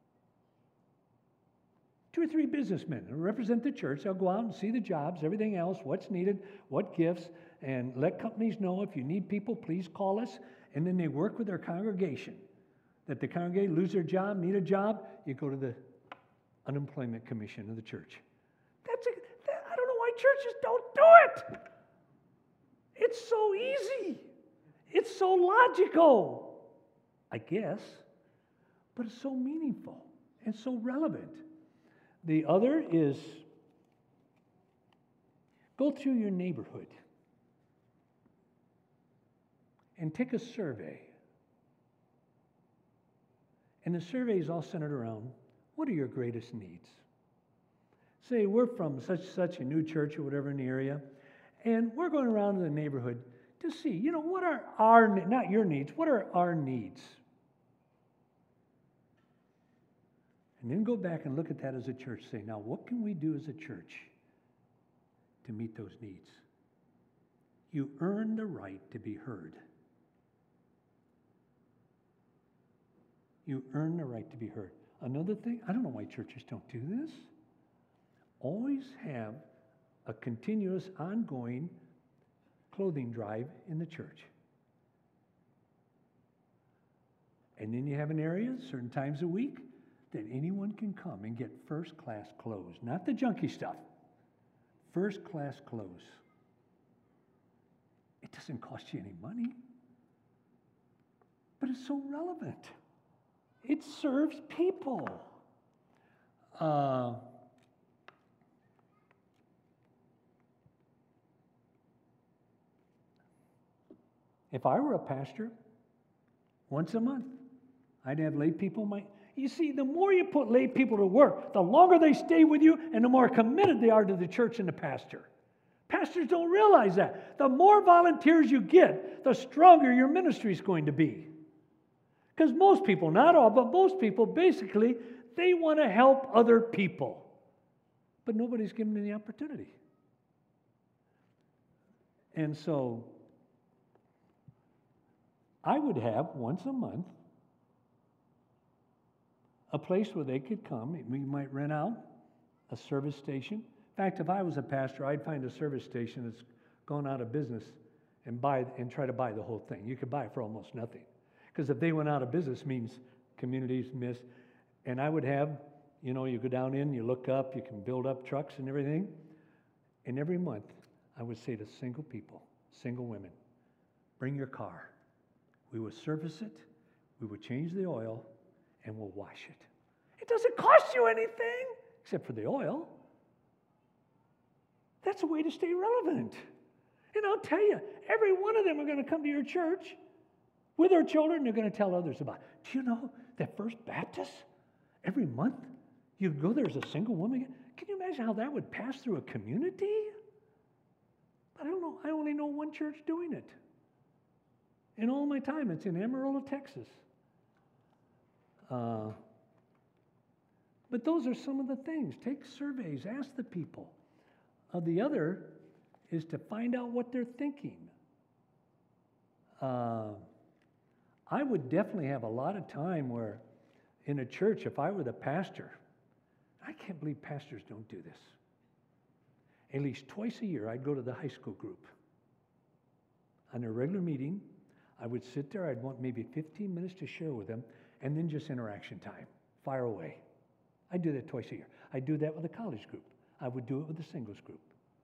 Two or three businessmen who represent the church. They'll go out and see the jobs, everything else, what's needed, what gifts, and let companies know if you need people, please call us. And then they work with their congregation. That the congregation lose their job, need a job, you go to the unemployment commission of the church. That's a, that, I don't know why churches don't do it. It's so easy. It's so logical, I guess, but it's so meaningful and so relevant. The other is go through your neighborhood and take a survey. And the survey is all centered around, what are your greatest needs? Say we're from such such a new church or whatever in the area, and we're going around in the neighborhood to see, you know, what are our, not your needs, what are our needs? And then go back and look at that as a church. Say, now what can we do as a church to meet those needs? You earn the right to be heard. You earn the right to be heard. Another thing, I don't know why churches don't do this. Always have a continuous, ongoing clothing drive in the church. And then you have an area, certain times a week, that anyone can come and get first-class clothes. Not the junky stuff. First-class clothes. It doesn't cost you any money. But it's so relevant. It serves people. Uh, If I were a pastor, once a month, I'd have lay people in my... You see, the more you put lay people to work, the longer they stay with you and the more committed they are to the church and the pastor. Pastors don't realize that. The more volunteers you get, the stronger your ministry is going to be. Because most people, not all, but most people, basically, they want to help other people. But nobody's given them the opportunity. And so... I would have once a month a place where they could come. We might rent out a service station. In fact, if I was a pastor, I'd find a service station that's gone out of business and buy and try to buy the whole thing. You could buy it for almost nothing. Because if they went out of business, means communities miss. And I would have, you know, you go down in, you look up, you can build up trucks and everything. And every month, I would say to single people, single women, bring your car. We would service it, we would change the oil, and we'll wash it. It doesn't cost you anything, except for the oil. That's a way to stay relevant. And I'll tell you, every one of them are going to come to your church with their children. They're going to tell others about it. Do you know that First Baptist, every month, you go there as a single woman? Can you imagine how that would pass through a community? I don't know. I only know one church doing it. In all my time, it's in Amarillo, Texas. Uh, but those are some of the things. Take surveys, ask the people. Uh, the other is to find out what they're thinking. Uh, I would definitely have a lot of time where in a church, if I were the pastor, I can't believe pastors don't do this. At least twice a year, I'd go to the high school group. On a regular meeting, I would sit there, I'd want maybe fifteen minutes to share with them, and then just interaction time, fire away. I do that twice a year. I do that with a college group. I would do it with a singles group.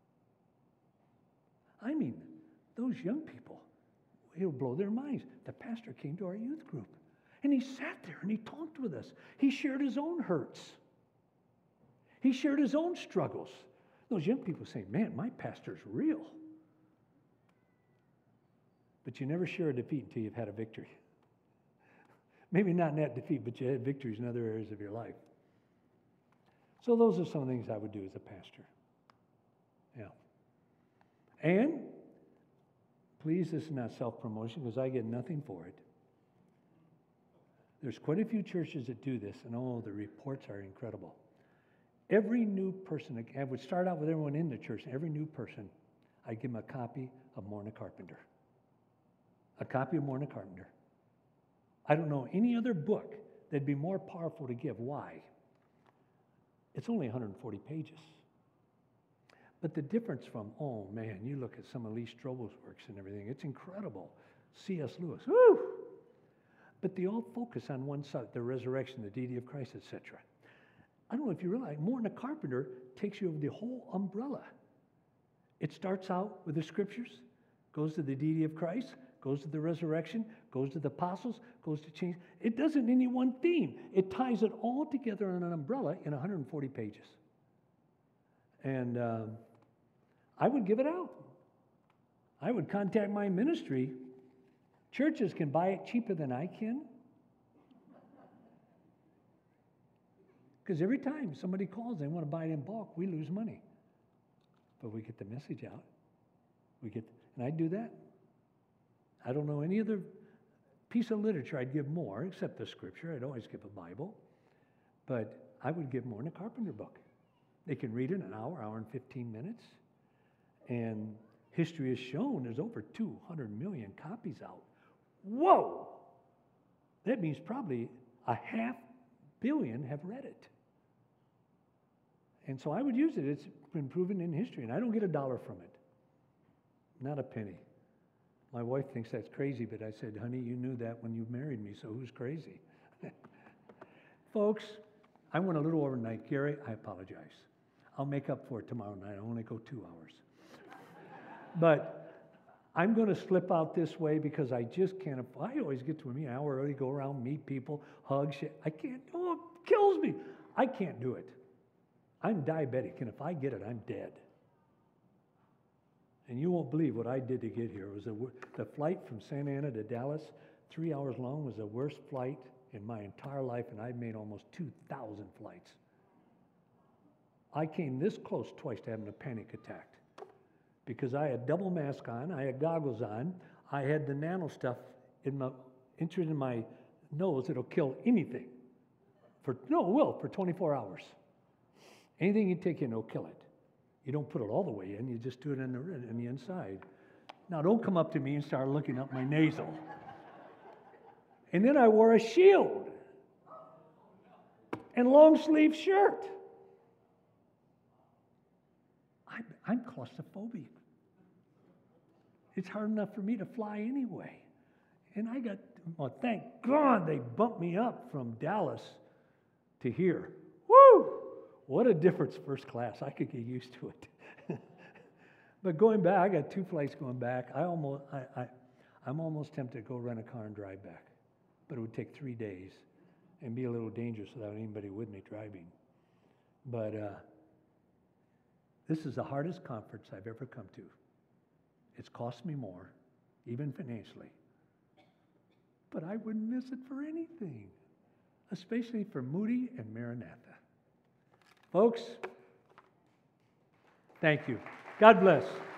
I mean, those young people, it'll blow their minds. The pastor came to our youth group, and he sat there and he talked with us. He shared his own hurts. He shared his own struggles. Those young people say, man, my pastor's real. But you never share a defeat until you've had a victory. Maybe not in that defeat, but you had victories in other areas of your life. So those are some of the things I would do as a pastor. Yeah. And, please, this is not self-promotion because I get nothing for it. There's quite a few churches that do this, and oh, the reports are incredible. Every new person, I would start out with everyone in the church, and every new person, I'd give them a copy of Morna Carpenter. A copy of Morna Carpenter. I don't know any other book that'd be more powerful to give. Why? It's only one hundred forty pages. But the difference from, oh man, you look at some of Lee Strobel's works and everything, it's incredible. C S Lewis, woo! But they all focus on one side, the resurrection, the deity of Christ, et cetera. I don't know if you realize, Morna Carpenter takes you over the whole umbrella. It starts out with the scriptures, goes to the deity of Christ, goes to the resurrection, goes to the apostles, goes to change. It doesn't any one theme. It ties it all together in an umbrella in one hundred forty pages. And um, I would give it out. I would contact my ministry. Churches can buy it cheaper than I can. Because every time somebody calls, they want to buy it in bulk, we lose money. But we get the message out. We get, and I do that. I don't know any other piece of literature I'd give more, except the scripture. I'd always give a Bible. But I would give more in a Carpenter book. They can read it in an hour, hour and fifteen minutes. And history has shown there's over two hundred million copies out. Whoa! That means probably a half billion have read it. And so I would use it. It's been proven in history, and I don't get a dollar from it. Not a penny. My wife thinks that's crazy, but I said, honey, you knew that when you married me, so who's crazy? Folks, I went a little overnight. Gary, I apologize. I'll make up for it tomorrow night. I only go two hours. But I'm going to slip out this way because I just can't. I always get to a meeting. I already go around, meet people, hug, shit. I can't. Oh, it kills me. I can't do it. I'm diabetic, and if I get it, I'm dead. And you won't believe what I did to get here. It was a, the flight from Santa Ana to Dallas, three hours long, was the worst flight in my entire life, and I've made almost two thousand flights. I came this close twice to having a panic attack because I had double mask on, I had goggles on, I had the nano stuff in my, entered in my nose that'll kill anything. For no, it will, for twenty-four hours. Anything you take in, it'll kill it. You don't put it all the way in, you just do it in the, in the inside. Now, don't come up to me and start looking up my nasal. And then I wore a shield and long sleeve shirt. I'm, I'm claustrophobic. It's hard enough for me to fly anyway. And I got, well, thank God they bumped me up from Dallas to here. Woo! What a difference, first class. I could get used to it. But going back, I got two flights going back. I almost, I, I, I'm almost tempted to go rent a car and drive back. But it would take three days and be a little dangerous without anybody with me driving. But uh, this is the hardest conference I've ever come to. It's cost me more, even financially. But I wouldn't miss it for anything, especially for Moody and Maranatha. Folks, thank you. God bless.